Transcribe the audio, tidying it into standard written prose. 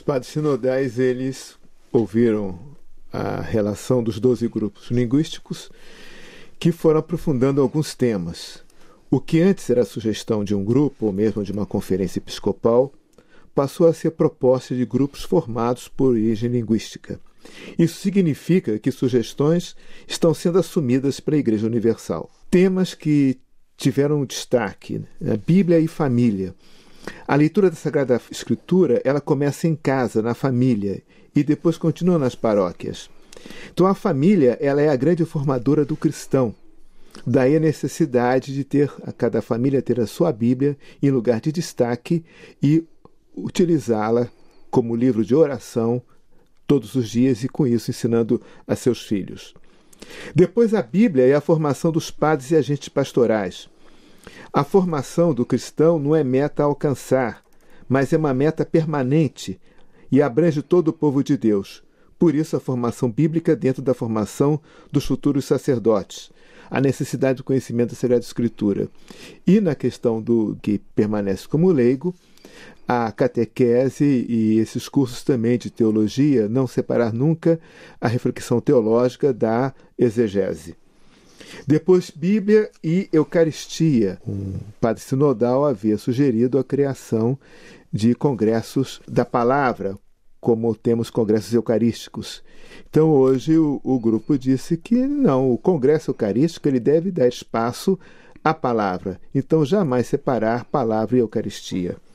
padres sinodais, eles ouviram a relação dos 12 grupos linguísticos que foram aprofundando alguns temas. O que antes era sugestão de um grupo ou mesmo de uma conferência episcopal passou a ser proposta de grupos formados por origem linguística. Isso significa que sugestões estão sendo assumidas pela Igreja Universal. Temas que tiveram destaque, Bíblia e família. A leitura da Sagrada Escritura, ela começa em casa, na família, e depois continua nas paróquias. Então a família, ela é a grande formadora do cristão. Daí a necessidade de cada família ter a sua Bíblia em lugar de destaque e utilizá-la como livro de oração todos os dias e com isso ensinando a seus filhos. Depois a Bíblia é a formação dos padres e agentes pastorais. A formação do cristão não é meta a alcançar, mas é uma meta permanente e abrange todo o povo de Deus. Por isso a formação bíblica dentro da formação dos futuros sacerdotes, a necessidade do conhecimento da Sagrada Escritura. E na questão do que permanece como leigo, a catequese e esses cursos também de teologia, não separar nunca a reflexão teológica da exegese. Depois, Bíblia e Eucaristia. Um padre sinodal havia sugerido a criação de congressos da palavra, como temos congressos eucarísticos. Então, hoje, o grupo disse que não, o congresso eucarístico ele deve dar espaço à palavra. Então, jamais separar palavra e Eucaristia.